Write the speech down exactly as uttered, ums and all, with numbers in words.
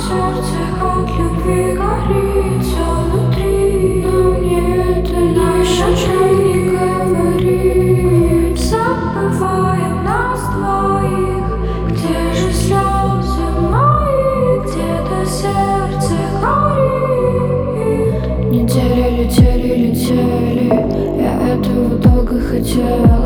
сердце от любви горит все внутри, но мне это лишь о чем не говорит. Забываем нас двоих, где же слезы мои, где-то сердце горит. Недели летели, летели, я этого долго хотела.